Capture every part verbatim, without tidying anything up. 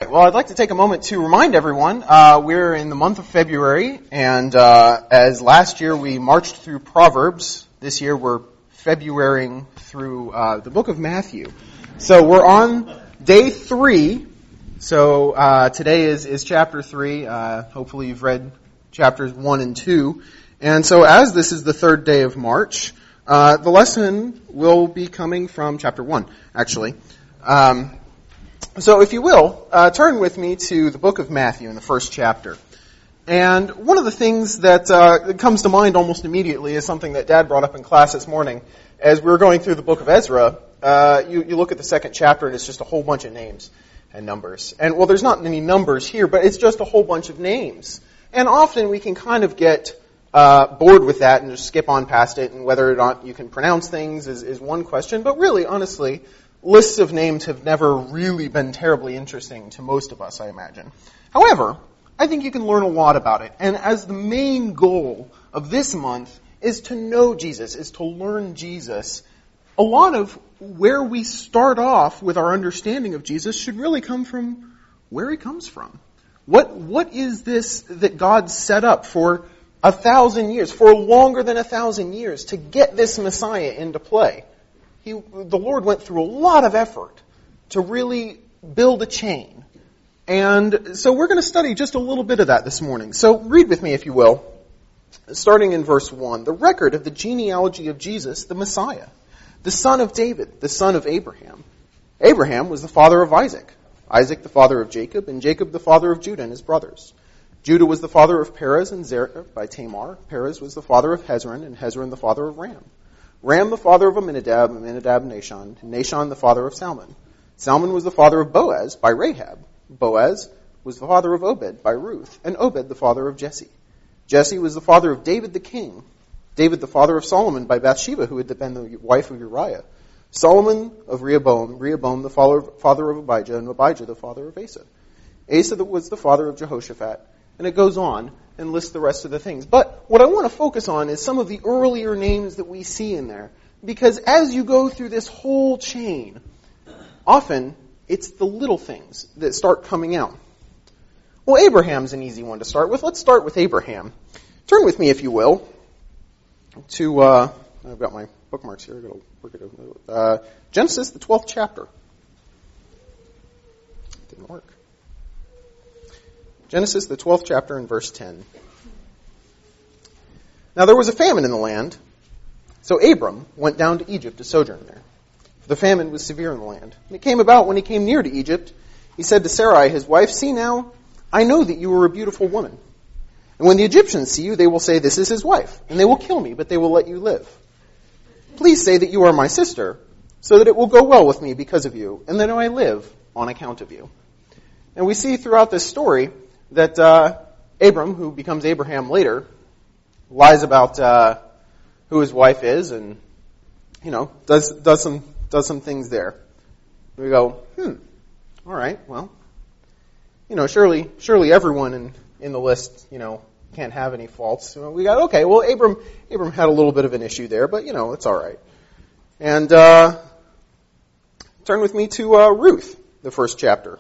well, I'd like to take a moment to remind everyone, uh, we're in the month of February, and uh, as last year we marched through Proverbs, this year we're Februarying through uh, the book of Matthew. So we're on day three, so uh, today is, is chapter three. Uh, hopefully you've read chapters one and two. And so as this is the third day of March, uh, the lesson will be coming from chapter one, actually. Um, so if you will, uh, turn with me to the book of Matthew in the first chapter. And one of the things that, uh, that comes to mind almost immediately is something that Dad brought up in class this morning. As we were going through the book of Ezra, uh, you, you look at the second chapter and it's just a whole bunch of names and numbers. And well, there's not any numbers here, but it's just a whole bunch of names. And often we can kind of get uh, bored with that and just skip on past it, and whether or not you can pronounce things is, is one question. But really, honestly, lists of names have never really been terribly interesting to most of us, I imagine. However, I think you can learn a lot about it. And as the main goal of this month is to know Jesus, is to learn Jesus, a lot of where we start off with our understanding of Jesus should really come from where he comes from. What What is this that God set up for a thousand years, for longer than a thousand years, to get this Messiah into play? He, the Lord went through a lot of effort to really build a chain. And so we're going to study just a little bit of that this morning. So read with me, if you will, starting in verse one, the record of the genealogy of Jesus, the Messiah, the son of David, the son of Abraham. Abraham was the father of Isaac, Isaac the father of Jacob, and Jacob the father of Judah and his brothers. Judah was the father of Perez and Zerah by Tamar. Perez was the father of Hezron, and Hezron the father of Ram. Ram the father of Amminadab, Amminadab Nahshon, and Nahshon the father of Salmon. Salmon was the father of Boaz by Rahab. Boaz was the father of Obed by Ruth, and Obed the father of Jesse. Jesse was the father of David the king. David the father of Solomon by Bathsheba, who had been the wife of Uriah. Solomon of Rehoboam, Rehoboam the father of Abijah, and Abijah the father of Asa. Asa was the father of Jehoshaphat, and it goes on and lists the rest of the things. But what I want to focus on is some of the earlier names that we see in there, because as you go through this whole chain, often it's the little things that start coming out. Well, Abraham's an easy one to start with. Let's start with Abraham. Turn with me, if you will, to, uh, I've got my bookmarks here. I've got to work it over. Uh, Genesis, the twelfth chapter. Didn't work. Genesis, the twelfth chapter, and verse ten. Now there was a famine in the land, so Abram went down to Egypt to sojourn there. The famine was severe in the land. And it came about when he came near to Egypt, he said to Sarai, his wife, "See now, I know that you are a beautiful woman. And when the Egyptians see you, they will say, 'This is his wife,' and they will kill me, but they will let you live. Please say that you are my sister, so that it will go well with me because of you, and that I live on account of you." And we see throughout this story that uh, Abram, who becomes Abraham later, lies about uh, who his wife is, and you know does does some does some things there. We go, hmm, all right, well, you know, surely surely everyone in, in the list, you know, can't have any faults. So we got, okay, well, Abram Abram had a little bit of an issue there, but you know, it's all right. And uh, turn with me to uh, Ruth, the first chapter.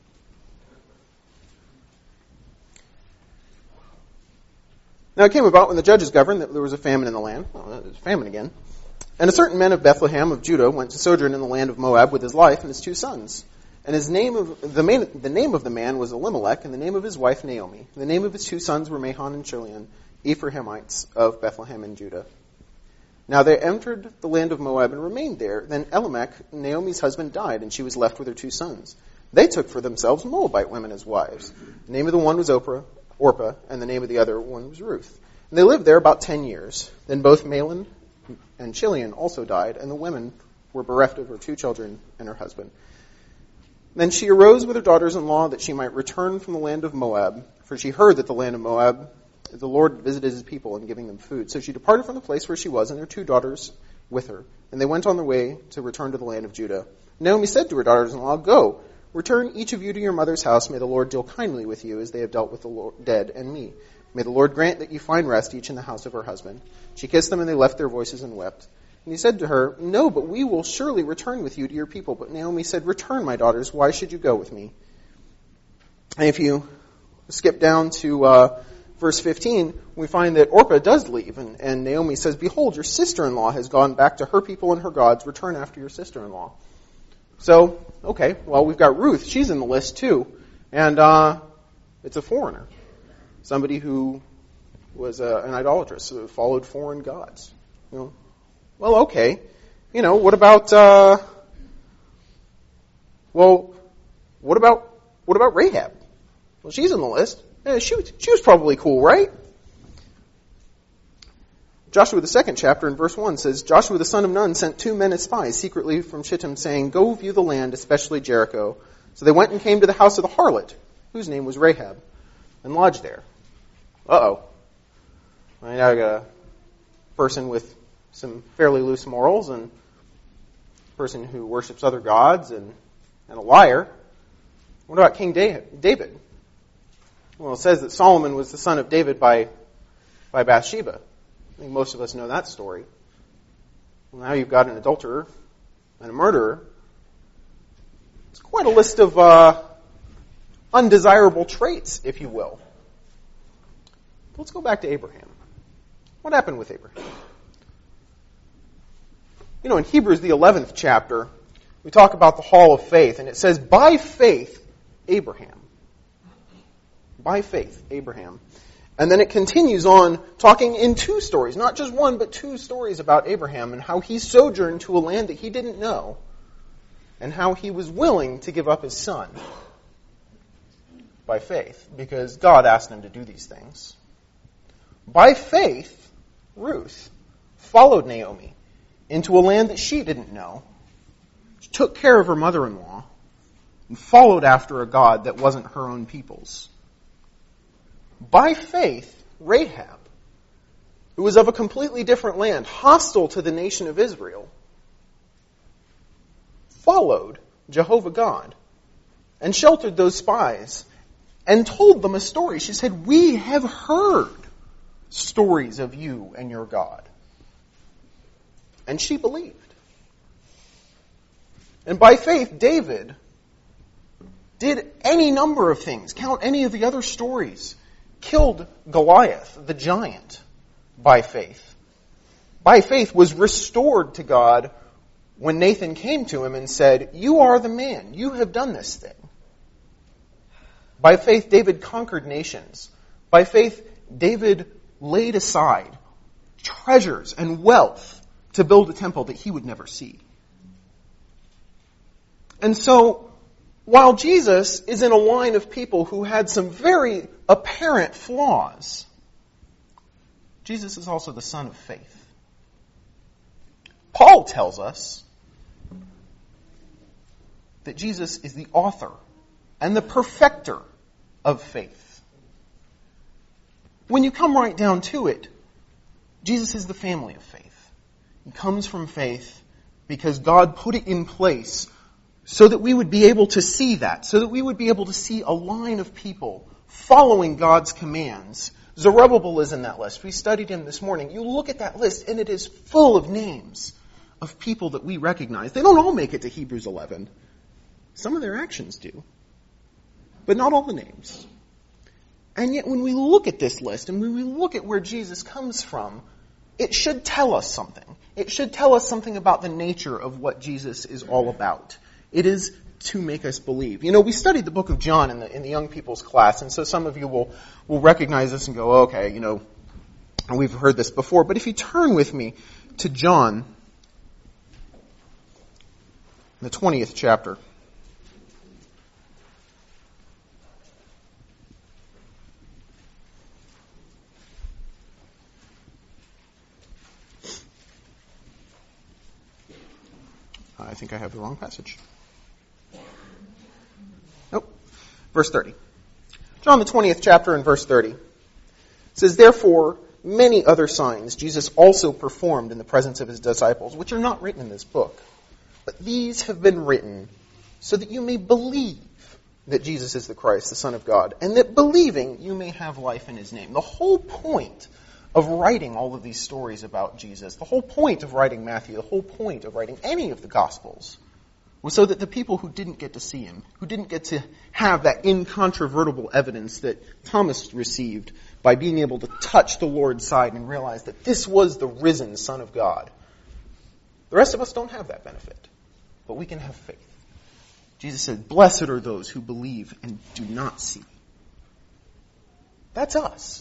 Now it came about when the judges governed that there was a famine in the land. Oh, there's a famine again. And a certain man of Bethlehem of Judah went to sojourn in the land of Moab with his wife and his two sons. And his name of the, main, the name of the man was Elimelech, and the name of his wife Naomi. And the name of his two sons were Mahlon and Chilion, Ephraimites of Bethlehem in Judah. Now they entered the land of Moab and remained there. Then Elimelech, Naomi's husband, died, and she was left with her two sons. They took for themselves Moabite women as wives. The name of the one was Oprah, Orpah, and the name of the other one was Ruth. And they lived there about ten years. Then both Mahlon and Chilion also died, and the women were bereft of her two children and her husband. Then she arose with her daughters-in-law that she might return from the land of Moab, for she heard that the land of Moab, the Lord visited his people in giving them food. So she departed from the place where she was, and her two daughters with her. And they went on their way to return to the land of Judah. Naomi said to her daughters-in-law, "Go, return each of you to your mother's house. May the Lord deal kindly with you as they have dealt with the Lord, dead and me. May the Lord grant that you find rest each in the house of her husband." She kissed them, and they left their voices and wept. And he said to her, "No, but we will surely return with you to your people." But Naomi said, "Return, my daughters. Why should you go with me?" And if you skip down to uh, verse fifteen, we find that Orpah does leave, and, and Naomi says, "Behold, your sister-in-law has gone back to her people and her gods. Return after your sister-in-law." So, okay, well, we've got Ruth. She's in the list too. And uh, it's a foreigner. Somebody who was uh, an idolatress, who followed foreign gods. You know, well, okay. You know, what about, uh, well, what about, what about Rahab? Well, she's in the list. Yeah, she, was, she was probably cool, right? Joshua, the second chapter, in verse one says, Joshua the son of Nun sent two men as spies secretly from Shittim, saying, "Go view the land, especially Jericho." So they went and came to the house of the harlot, whose name was Rahab, and lodged there. Uh-oh. I now got a person with some fairly loose morals, and a person who worships other gods, and, and a liar. What about King David? Well, it says that Solomon was the son of David by, by Bathsheba. I think most of us know that story. Well, now you've got an adulterer and a murderer. It's quite a list of uh, undesirable traits, if you will. Let's go back to Abraham. What happened with Abraham? You know, in Hebrews, the eleventh chapter, we talk about the hall of faith, and it says, by faith, Abraham. By faith, Abraham. And then it continues on talking in two stories, not just one, but two stories about Abraham and how he sojourned to a land that he didn't know and how he was willing to give up his son by faith because God asked him to do these things. By faith, Ruth followed Naomi into a land that she didn't know. She took care of her mother-in-law and followed after a God that wasn't her own people's. By faith, Rahab, who was of a completely different land, hostile to the nation of Israel, followed Jehovah God and sheltered those spies and told them a story. She said, "We have heard stories of you and your God." And she believed. And by faith, David did any number of things. Count any of the other stories. Killed Goliath, the giant, by faith. By faith was restored to God when Nathan came to him and said, "You are the man. You have done this thing." By faith, David conquered nations. By faith, David laid aside treasures and wealth to build a temple that he would never see. And so, while Jesus is in a line of people who had some very apparent flaws, Jesus is also the son of faith. Paul tells us that Jesus is the author and the perfecter of faith. When you come right down to it, Jesus is the family of faith. He comes from faith because God put it in place so that we would be able to see that, so that we would be able to see a line of people following God's commands. Zerubbabel is in that list. We studied him this morning. You look at that list, and it is full of names of people that we recognize. They don't all make it to Hebrews eleven. Some of their actions do, but not all the names. And yet when we look at this list, and when we look at where Jesus comes from, it should tell us something. It should tell us something about the nature of what Jesus is all about. It is to make us believe. You know, we studied the book of John in the in the young people's class, and so some of you will, will recognize this and go, oh, okay, you know, we've heard this before. But if you turn with me to John, the twentieth chapter. I think I have the wrong passage. Nope. Verse thirty. John the twentieth chapter and verse thirty. It says, "Therefore, many other signs Jesus also performed in the presence of his disciples, which are not written in this book. But these have been written so that you may believe that Jesus is the Christ, the Son of God, and that believing you may have life in his name." The whole point of writing all of these stories about Jesus, the whole point of writing Matthew, the whole point of writing any of the Gospels, was so that the people who didn't get to see him, who didn't get to have that incontrovertible evidence that Thomas received by being able to touch the Lord's side and realize that this was the risen Son of God. The rest of us don't have that benefit, but we can have faith. Jesus said, "Blessed are those who believe and do not see." That's us.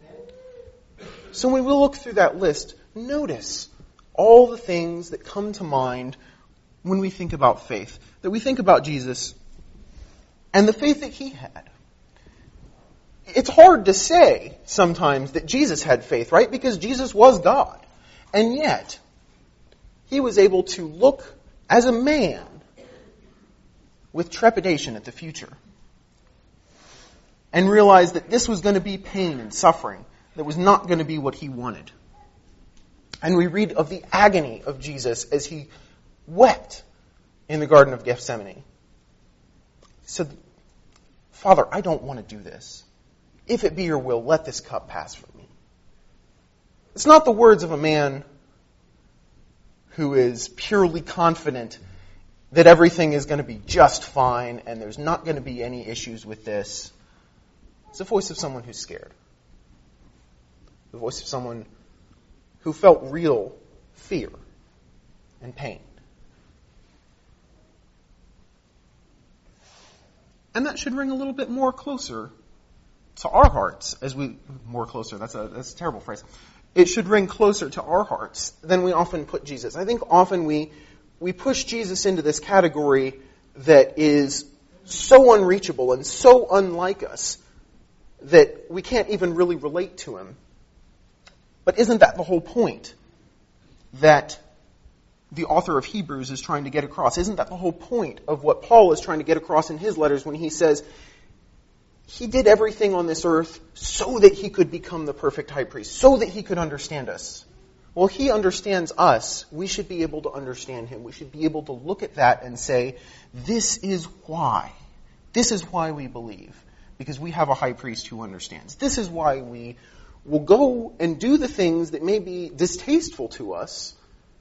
So when we look through that list, notice all the things that come to mind when we think about faith, that we think about Jesus and the faith that he had. It's hard to say sometimes that Jesus had faith, right? Because Jesus was God. And yet, he was able to look as a man with trepidation at the future and realize that this was going to be pain and suffering that was not going to be what he wanted. And we read of the agony of Jesus as he wept in the Garden of Gethsemane. He said, "Father, I don't want to do this. If it be your will, let this cup pass from me." It's not the words of a man who is purely confident that everything is going to be just fine and there's not going to be any issues with this. It's the voice of someone who's scared. The voice of someone who felt real fear and pain. And that should ring a little bit more closer to our hearts as we, more closer, that's a, that's a terrible phrase. It should ring closer to our hearts than we often put Jesus. I think often we, we push Jesus into this category that is so unreachable and so unlike us that we can't even really relate to him. But isn't that the whole point that the author of Hebrews is trying to get across? Isn't that the whole point of what Paul is trying to get across in his letters when he says he did everything on this earth so that he could become the perfect high priest, so that he could understand us? Well, he understands us. We should be able to understand him. We should be able to look at that and say, this is why. This is why we believe. Because we have a high priest who understands. This is why we will go and do the things that may be distasteful to us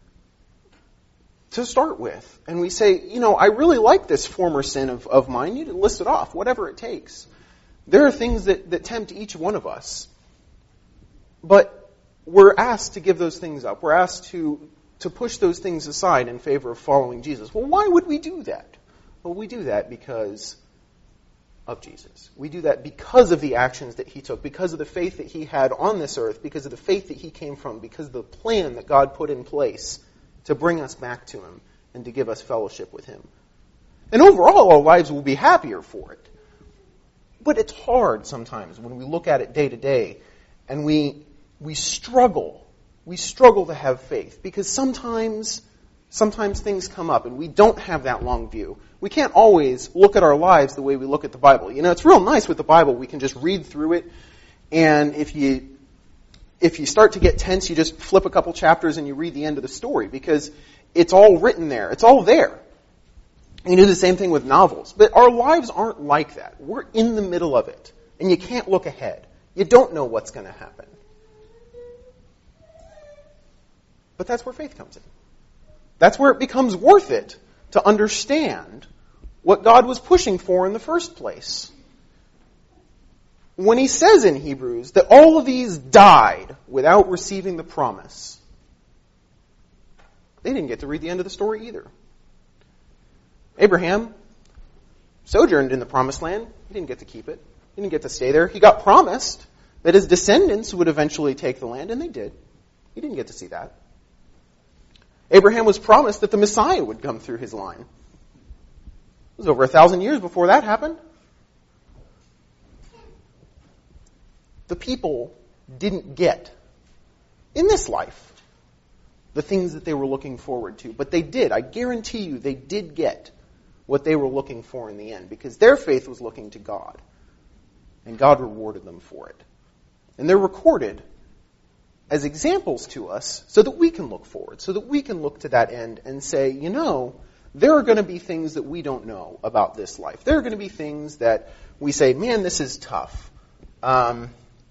to start with. And we say, you know, I really like this former sin of, of mine. You need to list it off, whatever it takes. There are things that, that tempt each one of us. But we're asked to give those things up. We're asked to, to push those things aside in favor of following Jesus. Well, why would we do that? Well, we do that because of Jesus. We do that because of the actions that he took, because of the faith that he had on this earth, because of the faith that he came from, because of the plan that God put in place to bring us back to him and to give us fellowship with him. And overall, our lives will be happier for it. But it's hard sometimes when we look at it day to day and we we struggle. We struggle to have faith because sometimes sometimes things come up and we don't have that long view. We can't always look at our lives the way we look at the Bible. You know, it's real nice with the Bible. We can just read through it, and if you if you start to get tense, you just flip a couple chapters and you read the end of the story because it's all written there. It's all there. You do the same thing with novels. But our lives aren't like that. We're in the middle of it, and you can't look ahead. You don't know what's going to happen. But that's where faith comes in. That's where it becomes worth it to understand what God was pushing for in the first place. When he says in Hebrews that all of these died without receiving the promise, they didn't get to read the end of the story either. Abraham sojourned in the promised land. He didn't get to keep it. He didn't get to stay there. He got promised that his descendants would eventually take the land, and they did. He didn't get to see that. Abraham was promised that the Messiah would come through his line. It was over a thousand years before that happened. The people didn't get, in this life, the things that they were looking forward to. But they did. I guarantee you they did get what they were looking for in the end, because their faith was looking to God. And God rewarded them for it. And they're recorded as examples to us so that we can look forward, so that we can look to that end and say, you know, there are going to be things that we don't know about this life. There are going to be things that we say, man, this is tough. Um,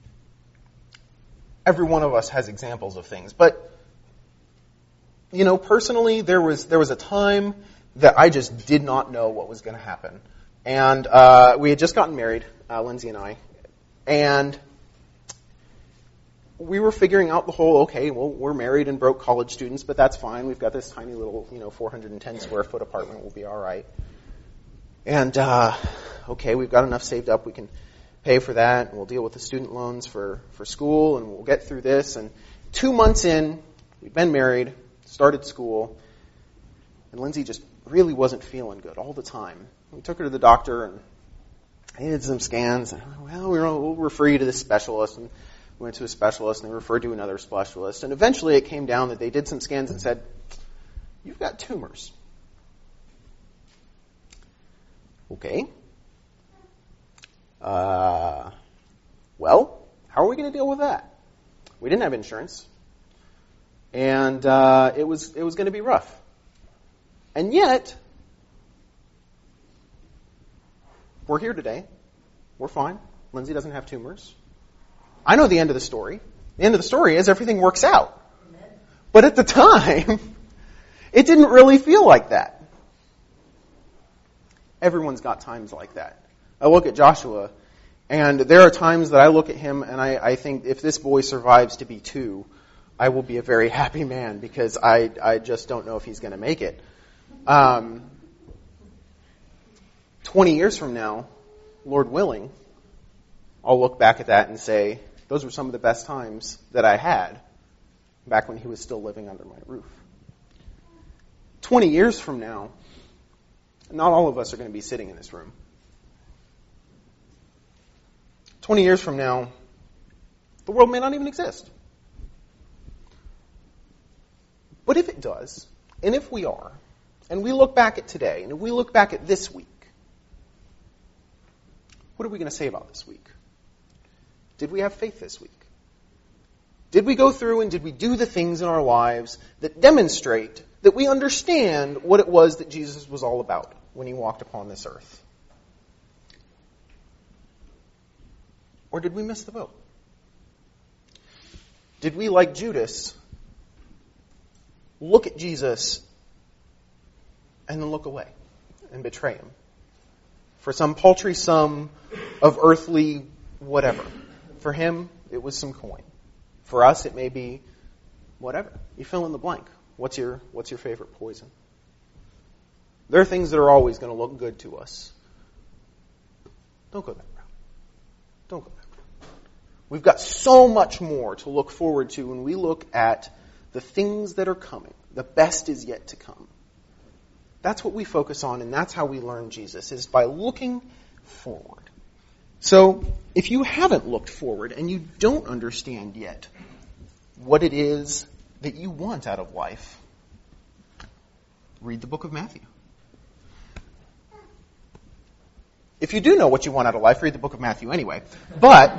every one of us has examples of things. But, you know, personally, there was there was a time that I just did not know what was going to happen. And uh, we had just gotten married, uh, Lindsay and I, and we were figuring out the whole, okay, well, we're married and broke college students, but that's fine. We've got this tiny little, you know, four hundred ten square foot apartment. We'll be all right. And, uh, okay, we've got enough saved up. We can pay for that, and we'll deal with the student loans for, for school, and we'll get through this. And two months in, we've been married, started school, and Lindsay just really wasn't feeling good all the time. We took her to the doctor, and I needed some scans. And, well, we'll refer you to this specialist. And we went to a specialist, and they referred to another specialist. And eventually it came down that they did some scans and said, you've got tumors. Okay. Uh, well, how are we going to deal with that? We didn't have insurance. And uh, it was it was going to be rough. And yet, we're here today. We're fine. Lindsay doesn't have tumors. I know the end of the story. The end of the story is everything works out. Amen. But at the time, it didn't really feel like that. Everyone's got times like that. I look at Joshua, and there are times that I look at him and I, I think if this boy survives to be two, I will be a very happy man because I, I just don't know if he's going to make it. Um, twenty years from now, Lord willing, I'll look back at that and say, those were some of the best times that I had back when he was still living under my roof. twenty years from now, not all of us are going to be sitting in this room. twenty years from now, the world may not even exist. But if it does, and if we are, and we look back at today, and if we look back at this week, what are we going to say about this week? Did we have faith this week? Did we go through and did we do the things in our lives that demonstrate that we understand what it was that Jesus was all about when he walked upon this earth? Or did we miss the boat? Did we, like Judas, look at Jesus and then look away and betray him for some paltry sum of earthly whatever? For him, it was some coin. For us, it may be whatever. You fill in the blank. What's your what's your favorite poison? There are things that are always going to look good to us. Don't go that route. Don't go that route. We've got so much more to look forward to when we look at the things that are coming. The best is yet to come. That's what we focus on, and that's how we learn Jesus, is by looking forward. So, if you haven't looked forward and you don't understand yet what it is that you want out of life, read the book of Matthew. If you do know what you want out of life, read the book of Matthew anyway. But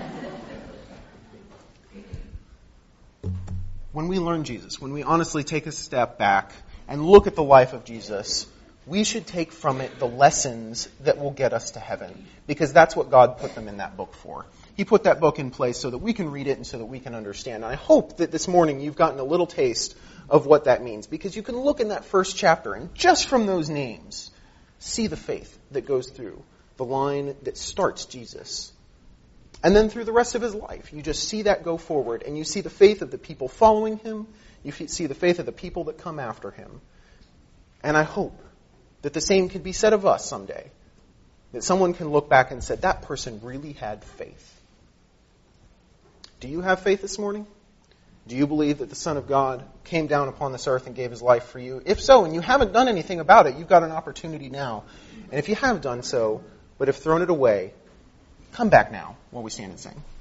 when we learn Jesus, when we honestly take a step back and look at the life of Jesus, we should take from it the lessons that will get us to heaven, because that's what God put them in that book for. He put that book in place so that we can read it and so that we can understand. And I hope that this morning you've gotten a little taste of what that means, because you can look in that first chapter and just from those names, see the faith that goes through the line that starts Jesus. And then through the rest of his life, you just see that go forward, and you see the faith of the people following him, you see the faith of the people that come after him. And I hope that the same can be said of us someday. That someone can look back and say, that person really had faith. Do you have faith this morning? Do you believe that the Son of God came down upon this earth and gave his life for you? If so, and you haven't done anything about it, you've got an opportunity now. And if you have done so, but have thrown it away, come back now while we stand and sing.